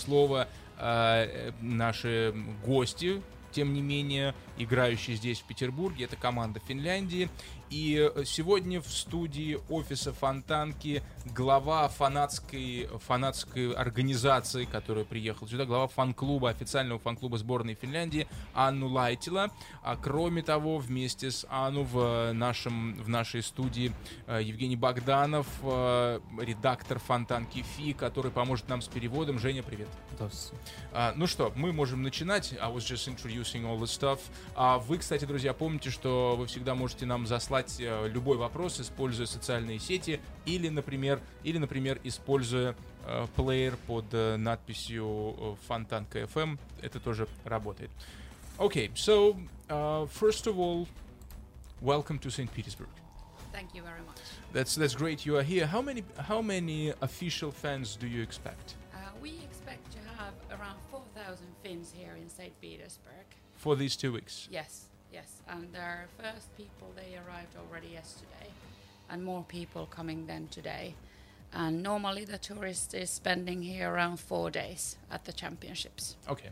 слово наши гости, тем не менее, играющие здесь, в Петербурге. Это команда Финляндии. И сегодня в студии офиса Фонтанки глава фанатской организации, которая приехала сюда, глава фан-клуба, официального фан-клуба сборной Финляндии Анну Лайтила. А кроме того, вместе с Анну в нашей студии Евгений Богданов, редактор Фонтанки ФИ, который поможет нам с переводом. Женя, привет. Ну что, мы можем начинать. I was just introducing all the stuff. Вы, кстати, друзья, помните, что вы всегда можете нам заслать любой вопрос, используя социальные сети или, например, используя плеер под надписью Фонтанка FM. Это тоже работает. Okay, so first of all, welcome to St. Petersburg. Thank you very much. That's great you are here. How many official fans do you expect? We expect to have around 4,000 Finns here in St. Petersburg. For these 2 weeks? Yes. And our first people, they arrived already yesterday. And more people coming then today. And normally the tourist is spending here around 4 days at the championships. Okay.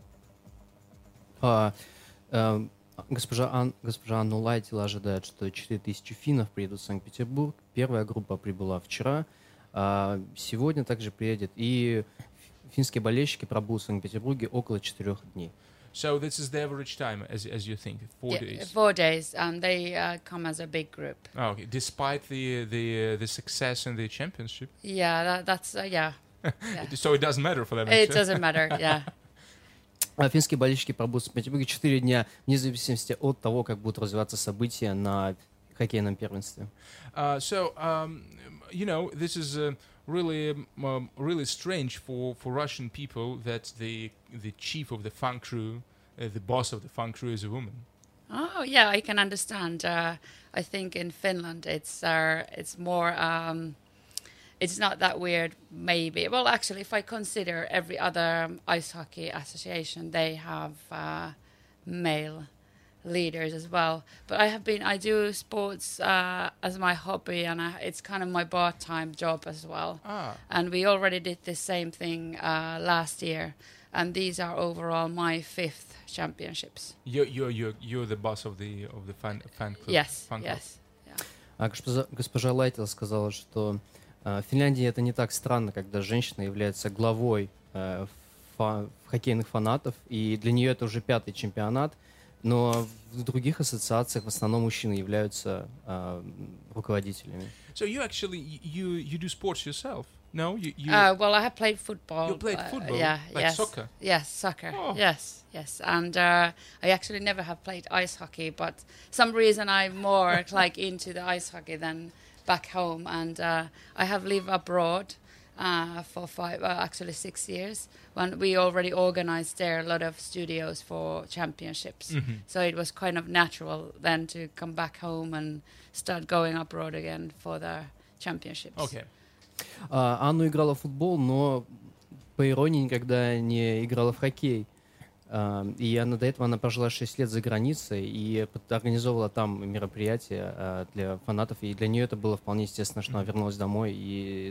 Госпожа Анна Лайтила ожидает, что 4000 финнов приедут в Санкт-Петербург. Первая группа прибыла вчера. Сегодня также приедет. И финские болельщики пробудут в Санкт-Петербурге около 4 дней. So this is the average time, as you think, 4 days. 4 days, and they come as a big group. Oh, okay, despite the success in the championship. Yeah, that's yeah. So it doesn't matter for them. It doesn't matter, yeah. Финские болельщики пробудут в Петербурге 4 дня, вне зависимости от того, как будут развиваться события на хоккейном первенстве. You know, this is really strange for Russian people that the chief of the fun crew, the boss of the fun crew, is a woman. Oh yeah, I can understand. I think in Finland it's more. It's not that weird, maybe. Well, actually, if I consider every other ice hockey association, they have male leaders as well. But I do sports as my hobby, and it's kind of my part-time job as well. And we already did the same thing last year, and these are overall my 5th championships. You're the boss of the fan club. Yes, fan club. yes. Yeah. Госпожа Лайтила сказала, что в Финляндии это не так странно, когда женщина является главой хоккейных фанатов, и для нее это уже 5-й чемпионат, но в других ассоциациях в основном мужчины являются руководителями. So you do sports yourself? No, well, I have played football. You played football, yes. soccer. Yes, soccer. Oh. Yes. And I actually never have played ice hockey, but some reason I'm more like into the ice hockey than back home. And I have lived abroad for 6 years. When we already organized there a lot of studios for championships. Mm-hmm. So it was kind of natural then to come back home and start going abroad again for the championships. Okay. Анна играла в футбол, но по иронии никогда не играла в хоккей. И до этого она прожила 6 лет за границей и организовывала там мероприятия для фанатов. И для нее это было вполне естественно, что она вернулась домой и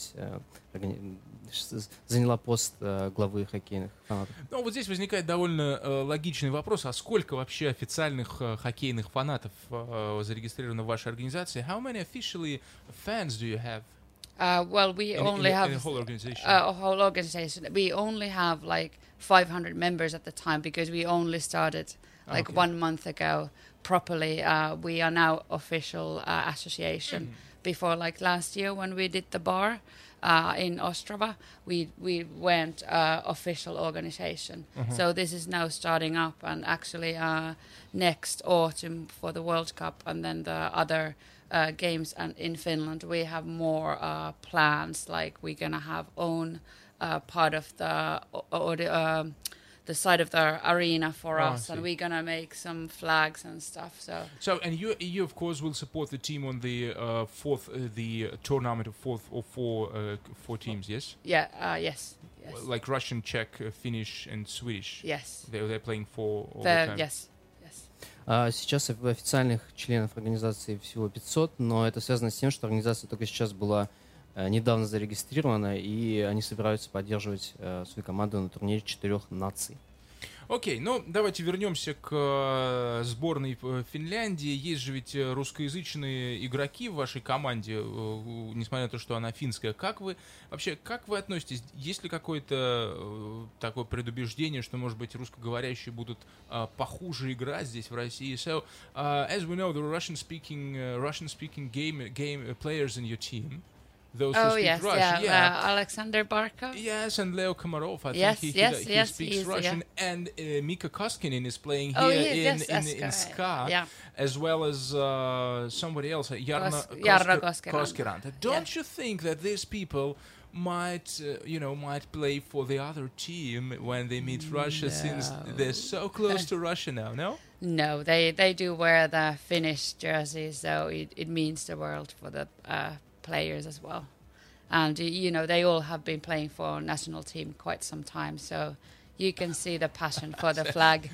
заняла пост главы хоккейных фанатов. Ну, вот здесь возникает довольно логичный вопрос. А сколько вообще официальных хоккейных фанатов зарегистрировано в вашей организации? How many officially fans do you have? Well, we only have a whole organization. A whole organization. We only have like 500 members at the time because we only started 1 month ago properly. We are now official association. Mm-hmm. Before, like last year when we did the bar in Ostrava, we went official organization. Mm-hmm. So this is now starting up, and actually next autumn for the World Cup and then the other games and in Finland we have more plans, like we're gonna have own part of the side of the arena for us, and we're gonna make some flags and stuff. So and you of course will support the team on the the tournament of four teams, yes? Yeah, yes. Like Russian, Czech, Finnish and Swedish. Yes. They're playing for all the time. Yes. Сейчас официальных членов организации всего 500, но это связано с тем, что организация только сейчас была недавно зарегистрирована, и они собираются поддерживать свою команду на турнире 4 наций. Окей, ну давайте вернемся к сборной Финляндии. Есть же ведь русскоязычные игроки в вашей команде, несмотря на то, что она финская. Как вы относитесь? Есть ли какое-то такое предубеждение, что, может быть, русскоговорящие будут похуже играть здесь в России? So, as we know, the Russian-speaking game players in your team. Those who speak Russian, Alexander Barkov. Yes, and Leo Komarov. I think he speaks Russian. And Mika Koskinen is playing here in Ska, as well as somebody else, Jarno Koskiranta. Don't you think that these people might play for the other team when they meet Russia, since they're so close to Russia now? No. No, they do wear the Finnish jerseys, so it means the world for the players as well. And they all have been playing for national team quite some time, so you can see the passion for the flag.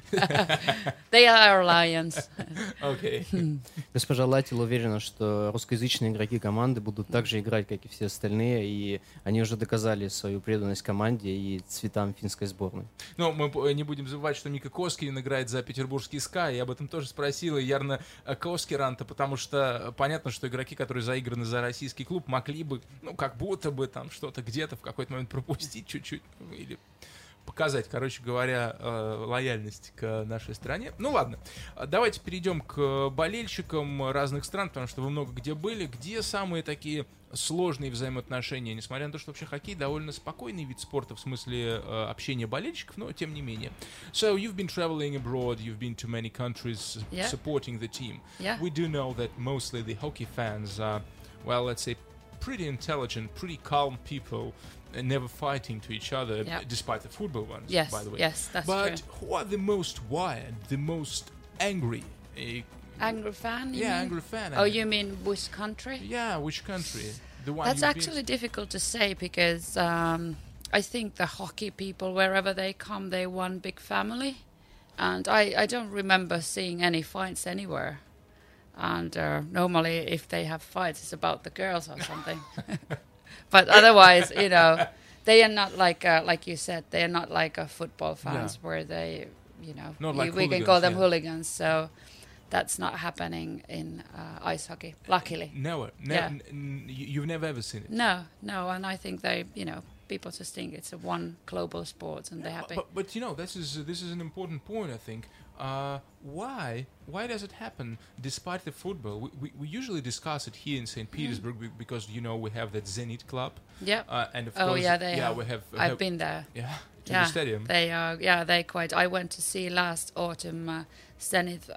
They are lions. Okay. Госпожа Латил уверена, что русскоязычные игроки команды будут так же играть, как и все остальные, и они уже доказали свою преданность команде и цветам финской сборной. Но мы не будем забывать, что Мика Коскинен играет за петербургский СКА, я об этом тоже спросил, и Ярно Коскиранта, потому что понятно, что игроки, которые заиграны за российский клуб, могли бы, как будто бы там что-то где-то в какой-то момент пропустить чуть-чуть, или показать, короче говоря, лояльность к нашей стране. Ну ладно, давайте перейдем к болельщикам разных стран, потому что вы много где были. Где самые такие сложные взаимоотношения, несмотря на то, что вообще хоккей довольно спокойный вид спорта в смысле общения болельщиков, но тем не менее. So you've been traveling abroad, you've been to many countries supporting the team. Yeah. We do know that mostly the hockey fans are, well, let's say, pretty intelligent, pretty calm people, never fighting to each other, despite the football ones, by the way. Yes, that's true. But who are the most wired, the most angry? Angry fan? Angry fan. Oh, you mean which country? Yeah, which country? The one. That's actually difficult to say because I think the hockey people, wherever they come, they're one big family. And I don't remember seeing any fights anywhere. And normally if they have fights, it's about the girls or something. But otherwise, they are not like you said, they are not like a football fans where they, we can call them hooligans. So that's not happening in ice hockey, luckily. Never. You've never ever seen it? No. And I think they, people just think it's a one global sport and they're happy. But this is an important point, I think. Why does it happen despite the football? We usually discuss it here in St. Petersburg because we have that Zenit club. Yeah. And of course, we have. I've been there. Yeah. To the stadium. They are. Yeah, they quite. I went to see last autumn Zenit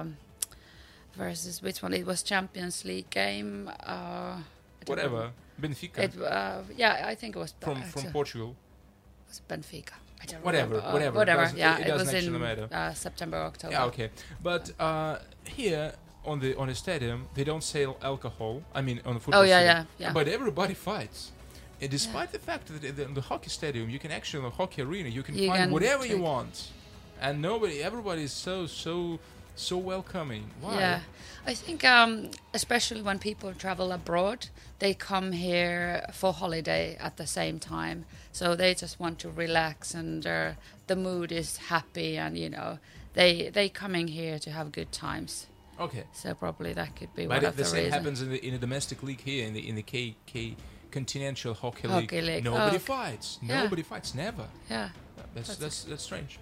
versus which one? It was Champions League game. Whatever. Benfica. I think it was from Portugal. It was Benfica. I don't whatever. It was in matter. September, October. Yeah, okay. But here on the stadium, they don't sell alcohol. I mean, on the football stadium. Yeah. But everybody fights. And despite the fact that in the hockey stadium, you can actually, in the hockey arena, you can find whatever you want. And everybody is so welcoming. Why? Yeah. I think especially when people travel abroad, they come here for holiday at the same time. So they just want to relax and the mood is happy and, they coming here to have good times. Okay. So probably that could be one of the reasons. But the same happens in the domestic league here, in the K Continental Hockey League. Nobody fights. Nobody fights. Never. Yeah. That's strange.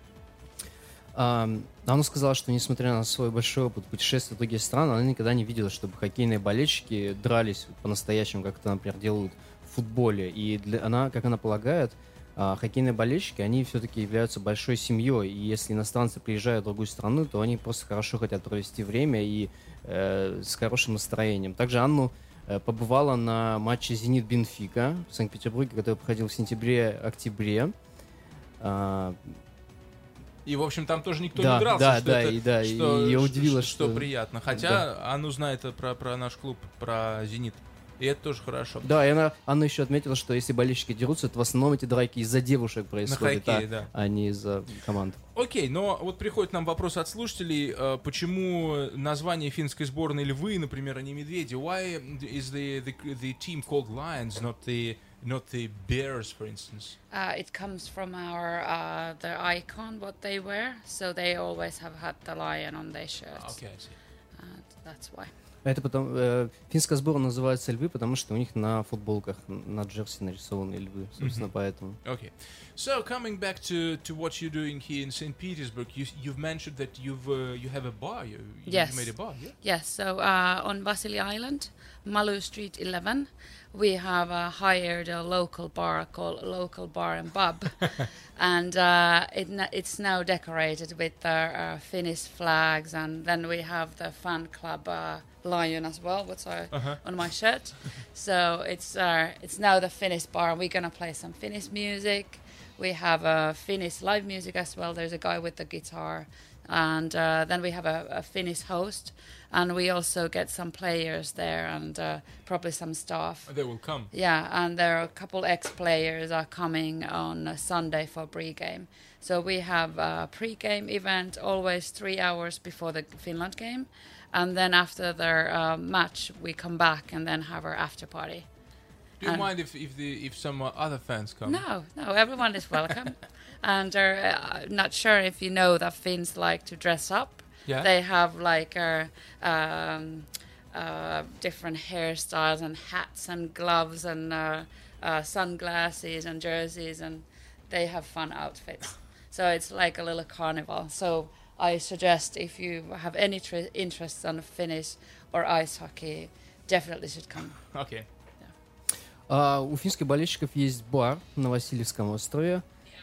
Она сказала, что несмотря на свой большой опыт путешествий в другие страны, она никогда не видела, чтобы хоккейные болельщики дрались по-настоящему, как это, например, делают в футболе. И как она полагает, хоккейные болельщики, они все-таки являются большой семьей. И если иностранцы приезжают в другую страну, то они просто хорошо хотят провести время и с хорошим настроением. Также Анну побывала на матче «Зенит-Бенфика» в Санкт-Петербурге, который проходил в сентябре-октябре. И, в общем, там тоже никто не дрался, и я удивила, что приятно. Хотя Анну знает про наш клуб, про «Зенит». И это тоже хорошо. Да, и она еще отметила, что если болельщики дерутся, то в основном эти драки из-за девушек происходят, На хоккее, да. а не из-за команд. Окей, но вот приходит нам вопрос от слушателей, почему название финской сборной львы, например, а не медведи? Why is the team called Lions, not the Bears, for instance? It comes from our the icon what they wear, so they always have had the lion on their shirts. Okay, I see. That's why. Это потом финская сборная называется львы, потому что у них на футболках, на джерси нарисованы львы, собственно, поэтому. Okay, so coming back to what you're doing here in St. Petersburg, you've mentioned that you have a bar. You made a bar, yeah? Yes. So on Vasily Island, Malu Street 11, we have hired a local bar called Local Bar and Pub, and it's now decorated with the Finnish flags, and then we have the fan club lion as well, what's on my shirt. So it's now the Finnish bar, and we're gonna play some Finnish music. We have Finnish live music as well. There's a guy with the guitar, and then we have a Finnish host, and we also get some players there, and probably some staff. They will come. Yeah, and there are a couple ex-players are coming on Sunday for pre-game. So we have a pre-game event always 3 hours before the Finland game, and then after their match we come back and then have our after party. Do you mind if some other fans come? No, everyone is welcome. And not sure if you know that Finns like to dress up. Yeah. They have like different hairstyles and hats and gloves and sunglasses and jerseys, and they have fun outfits. So it's like a little carnival. So I suggest if you have any interest on Finnish or ice hockey, definitely should come. Okay. У финских болельщиков есть бар на Васильевском острове.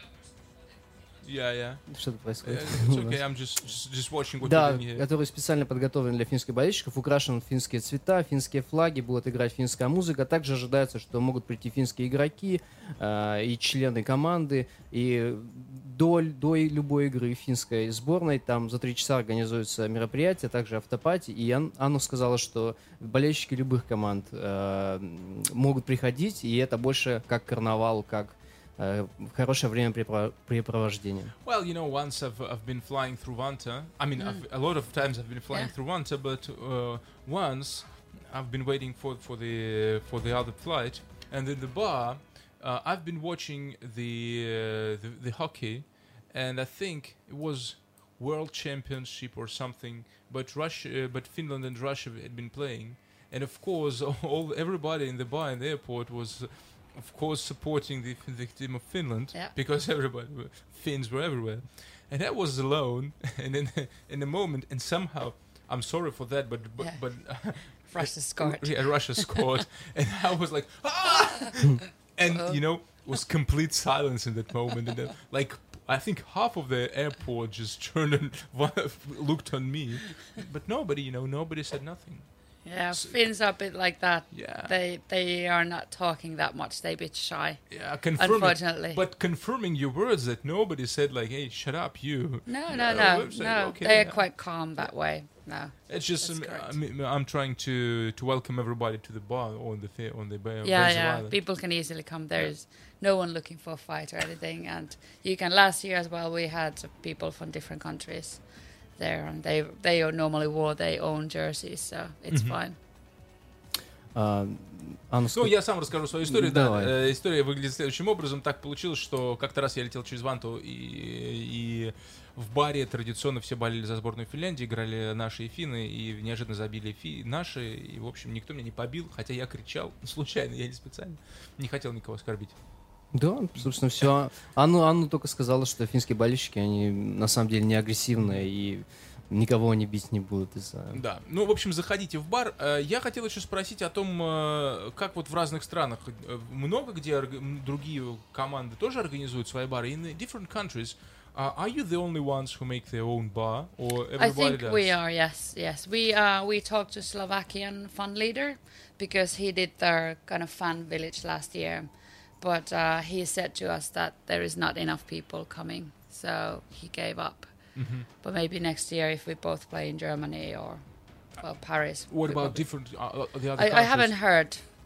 Yeah. Что-то происходит. It's okay. I'm just watching what Да, you're doing here. который специально подготовлен для финских болельщиков, украшен финские цвета, финские флаги, будет играть финская музыка. Также ожидается, что могут прийти финские игроки и члены команды. И до любой игры финской сборной там за 3 часа организуется мероприятие, также автопати. И Анна сказала, что болельщики любых команд могут приходить, и это больше как карнавал, как хорошее времяпрепровождение. Well, once I've been flying through Vantaa. I mean, a lot of times I've been flying through Vantaa, but once I've been waiting for the other flight, and in the bar, I've been watching the hockey, and I think it was World Championship or something. But Finland and Russia had been playing, and of course, everybody in the bar in the airport was, of course, supporting the team of Finland, because Finns were everywhere, and I was alone. And in a moment, and somehow, I'm sorry for that, but Russia scored. Yeah, Russia scored, and I was like, ah! And was complete silence in that moment, and like I think half of the airport just turned and looked on me, but nobody said nothing. Yeah, Finns are a bit like that. Yeah. They are not talking that much. They're a bit shy. Yeah, unfortunately. But confirming your words that nobody said like, "Hey, shut up, you." No. Okay, they're quite calm that way. No. It's just I'm trying to welcome everybody to the bar on the bar. Yeah. People can easily come. There's no one looking for a fight or anything, and you can. Last year as well, we had people from different countries there, and they normally wore their own jerseys, so it's fine. Я сам расскажу свою историю. Да, история выглядит следующим образом. Так получилось, что как-то раз я летел через Ванту, и в баре традиционно все болели за сборную Финляндии, играли наши и финны, и неожиданно забили наши, и, в общем, никто меня не побил, хотя я кричал случайно, я не специально, не хотел никого оскорбить. Да, собственно, все. Анна только сказала, что финские болельщики, они на самом деле не агрессивные, и никого они бить не будут из-за... Да, в общем, заходите в бар. Я хотел еще спросить о том, как вот в разных странах, много где другие команды тоже организуют свои бары? In different countries, are you the only ones who make their own bar, or everybody does? I think we are, yes. We talked to Slovakian fun leader, because he did their kind of fan village last year. But he said to us that there is not enough people coming, so he gave up. Mm-hmm. But maybe next year, if we both play in Germany or Paris. What about different the other countries? I haven't heard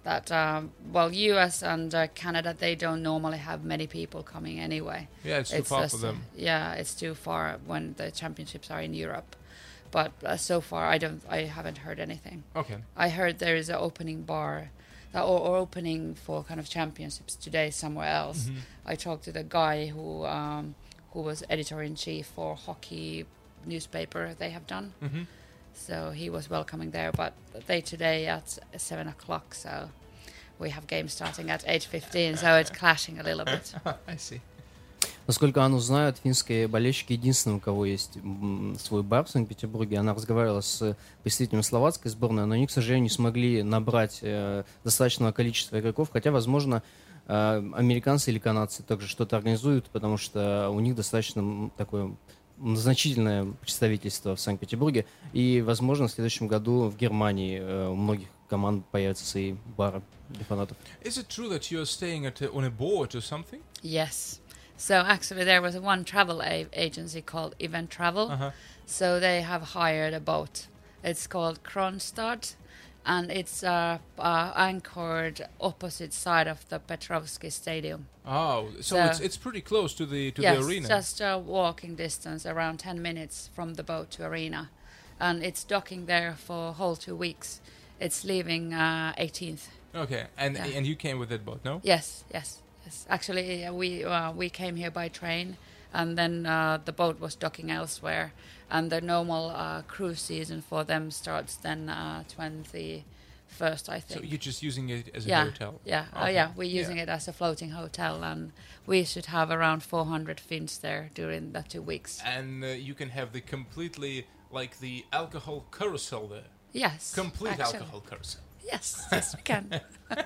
that well, US and Canada, they don't normally have many people coming anyway. Yeah, it's too far for them. Yeah, it's too far when the championships are in Europe. But so far, I haven't heard anything. Okay. I heard there is an opening bar, or opening for kind of championships today somewhere else. Mm-hmm. I talked to the guy who was editor-in-chief for hockey newspaper they have done. Mm-hmm. So he was welcoming there, but they today at 7 o'clock, so we have games starting at 8:15, so it's clashing a little bit. I see. Насколько Анну знают, финские болельщики единственные, у кого есть свой бар в Санкт-Петербурге. Она разговаривала с представителями словацкой сборной, но они, к сожалению, не смогли набрать достаточного количества игроков, хотя, возможно, американцы или канадцы также что-то организуют, потому что у них достаточно такое значительное представительство в Санкт-Петербурге, и, возможно, в следующем году в Германии у многих команд появятся свои бары для фанатов. Is it true that you're staying on a boat or something? Yes. So actually there was one travel agency called Event Travel. Uh-huh. So they have hired a boat. It's called Kronstad, and it's anchored opposite side of the Petrovsky Stadium. Oh, so it's pretty close to the arena. Yes, just a walking distance, around 10 minutes from the boat to arena. And it's docking there for a whole 2 weeks. It's leaving 18th. Okay, and you came with that boat, no? Yes. Actually, we came here by train, and then the boat was docking elsewhere. And the normal cruise season for them starts then 21st, I think. So you're just using it as a hotel? Yeah, Okay. we're using it as a floating hotel, and we should have around 400 Finns there during the 2 weeks. And you can have the completely, like the alcohol carousel there? Yes. Complete actually. alcohol carousel. Yes, we can.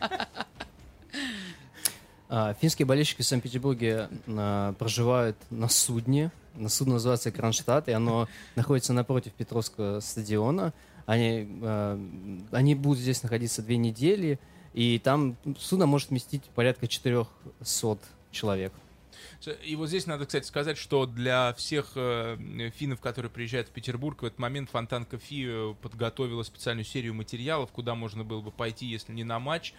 Финские болельщики в Санкт-Петербурге проживают на судне. На судно называется Кронштадт, и оно находится напротив Петровского стадиона. Они будут здесь находиться 2 недели, и там судно может вместить порядка 400 человек. И вот здесь надо, кстати, сказать, что для всех финнов, которые приезжают в Петербург, в этот момент Фонтанка Фи подготовила специальную серию материалов, куда можно было бы пойти, если не на матч,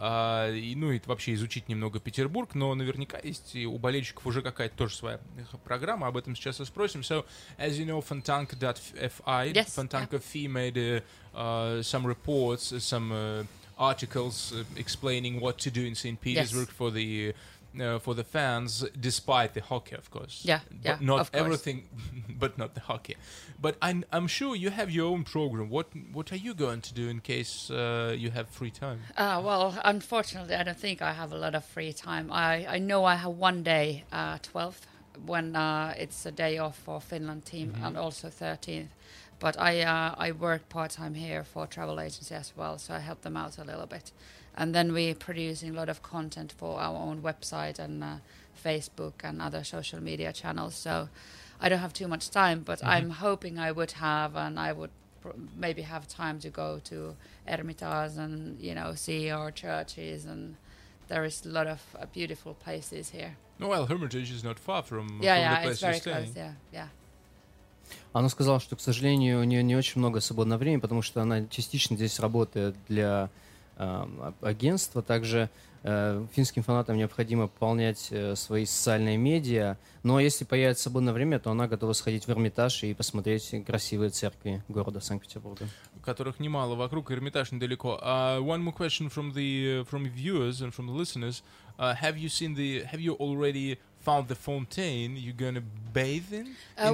и вообще изучить немного Петербург, но наверняка есть и у болельщиков уже какая-то тоже своя программа, об этом сейчас и спросим. So, as you know, Fontanka.fi, yes, Fontanka Fi made some reports, some articles explaining what to do in St. Petersburg for the fans, despite the hockey, of course. But not of course. Everything, but not the hockey. But I'm sure you have your own program. What are you going to do in case you have free time? Well, unfortunately, I don't think I have a lot of free time. I know I have one day, 12th, when it's a day off for Finland team, and also 13th. But I work part-time here for a travel agency as well, so I help them out a little bit. And then we're producing a lot of content for our own website and Facebook and other social media channels. So I don't have too much time, but I'm hoping I would have, and I would maybe have time to go to Ermitage and, see our churches. And there is a lot of beautiful places here. Well, Hermitage is not far from the place it's very you're staying. close, yeah. Она сказала, что, к сожалению, у нее не очень много свободного времени, потому что она частично здесь работает для агентства. Также финским фанатам необходимо пополнять свои социальные медиа. Но если появится свободное время, то она готова сходить в Эрмитаж и посмотреть красивые церкви города Санкт-Петербурга. Которых немало вокруг, Эрмитаж недалеко. One more question from viewers and from the listeners. Have you already found the fontaine you're going to bathe in? In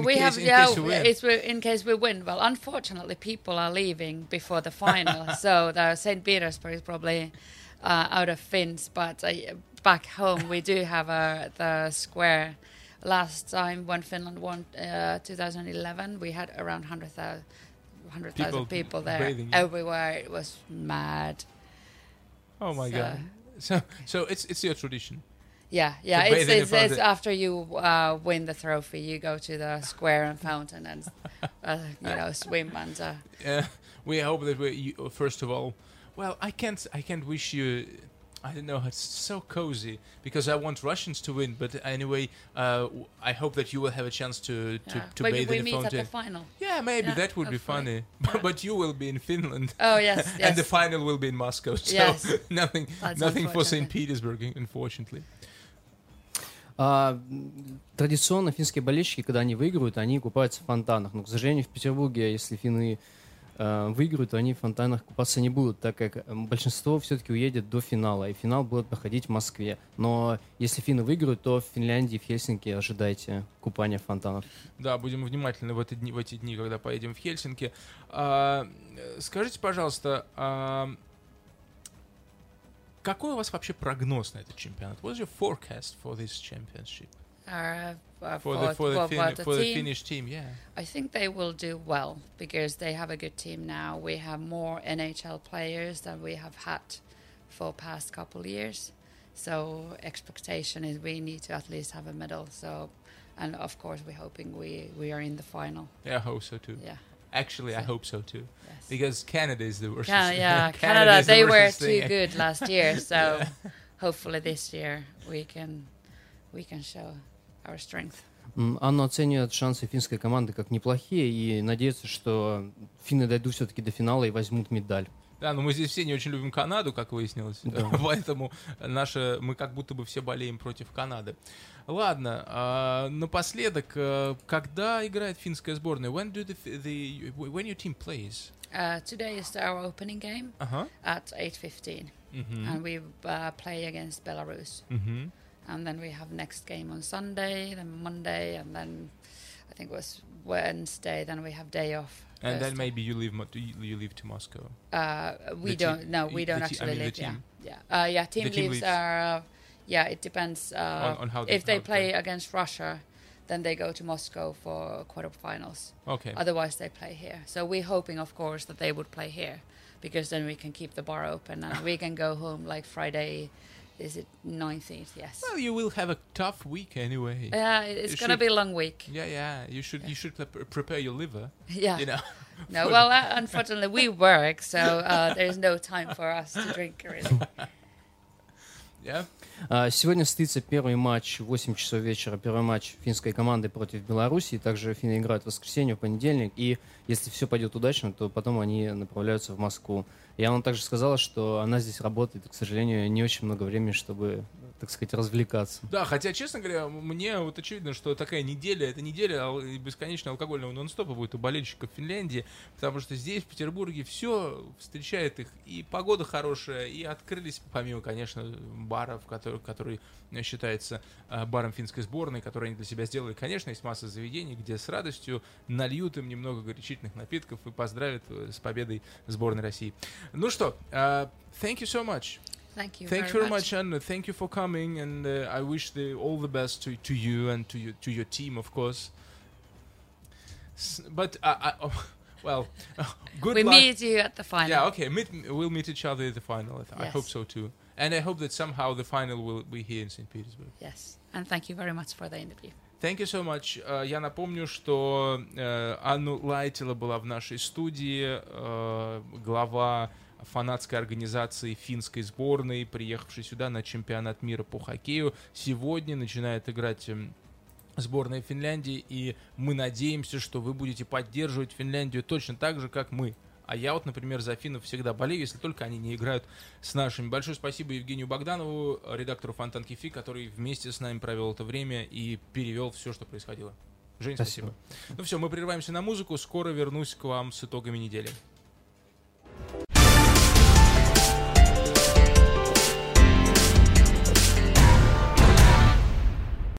case we win. Well, unfortunately, people are leaving before the final, so the St. Petersburg is probably out of Finns. But back home, we do have the square. Last time when Finland won 2011, we had around 100,000 people there. Bathing, everywhere. It was mad. Oh my God! So it's your tradition. Yeah. It's after you win the trophy, you go to the square and fountain and swim and. We hope that first of all, well, I can't wish you. I don't know. It's so cozy because I want Russians to win. But anyway, I hope that you will have a chance to Maybe bathe we in the meet at fountain. the final. Yeah, maybe Yeah, that would be hopefully. funny. But you will be in Finland. Oh yes, yes. And the final will be in Moscow. So Yes. nothing That's for St. unfortunate. Petersburg, unfortunately. Традиционно финские болельщики, когда они выигрывают, они купаются в фонтанах. Но, к сожалению, в Петербурге, если финны выиграют, то они в фонтанах купаться не будут, так как большинство все-таки уедет до финала, и финал будет проходить в Москве. Но если финны выиграют, то в Финляндии, в Хельсинки ожидайте купания в фонтанах. Да, будем внимательны в эти дни, когда поедем в Хельсинки. Скажите, пожалуйста, какой у вас вообще прогноз на этот чемпионат? What's your forecast for this championship? For the Finnish team, yeah. I think they will do well because they have a good team now. We have more NHL players than we have had for past couple years. So expectation is we need to at least have a medal. So, and of course we're hoping we are in the final. Yeah, I hope so too. Yeah. Actually, I hope so too. Yes. Because Canada is the worst. Canada, is the they were worst too thing. good last year. So hopefully this year we can show our strength. Анна оценивает шансы финской команды как неплохие и надеется, что финны дойдут все-таки до финала и возьмут медаль. Да, но мы здесь все не очень любим Канаду, как выяснилось. Да. Поэтому мы как будто бы все болеем против Канады. Ладно, напоследок, когда играет финская сборная? When your team plays? Today is our opening game at 8:15, and we play against Belarus. And then we have next game on Sunday, then Monday, and then I think it was Wednesday. Then we have day off. And then maybe you leave to Moscow. We don't actually leave. Team. Team The team leaves leaves. are. It depends. On how if they how play against Russia, then they go to Moscow for quarterfinals. Okay. Otherwise, they play here. So we're hoping, of course, that they would play here, because then we can keep the bar open and we can go home like Friday. Is it 19th? Yes. Well, you will have a tough week anyway. It's gonna be a long week. Yeah. You should prepare your liver. Yeah. You know. No, well, unfortunately, we work, so there's no time for us to drink, really. Yeah. Сегодня состоится первый матч в 8 часов вечера, первый матч финской команды против Беларуси. Также финны играют в воскресенье, в понедельник. И если все пойдет удачно, то потом они направляются в Москву. И она также сказала, что она здесь работает, и, к сожалению, не очень много времени, чтобы, так сказать, развлекаться. Да, хотя, честно говоря, мне вот очевидно, что такая неделя, это неделя бесконечного алкогольного нон-стопа будет у болельщиков Финляндии, потому что здесь, в Петербурге, все встречает их, и погода хорошая, и открылись, помимо, конечно, баров, который считается баром финской сборной, который они для себя сделали, конечно, есть масса заведений, где с радостью нальют им немного горячительных напитков и поздравят с победой сборной России. Ну что, thank you so much. Thank you very much, Anna. Thank you for coming, and I wish all the best to you and to your team, of course. But good we luck. meet you at the final. Yeah, okay. We'll meet each other at the final. I Yes. hope so too, and I hope that somehow the final will be here in St. Petersburg. Yes, and thank you very much for the interview. Thank you so much. Я напомню, что Анну Лайтила была в нашей студии, глава фанатской организации финской сборной, приехавшей сюда на чемпионат мира по хоккею. Сегодня начинает играть сборная Финляндии, и мы надеемся, что вы будете поддерживать Финляндию точно так же, как мы. А я вот, например, за финнов всегда болею, если только они не играют с нашими. Большое спасибо Евгению Богданову, редактору Фонтанки ФИ, который вместе с нами провел это время и перевел все, что происходило. Жень, спасибо. Ну все, мы прерываемся на музыку. Скоро вернусь к вам с итогами недели.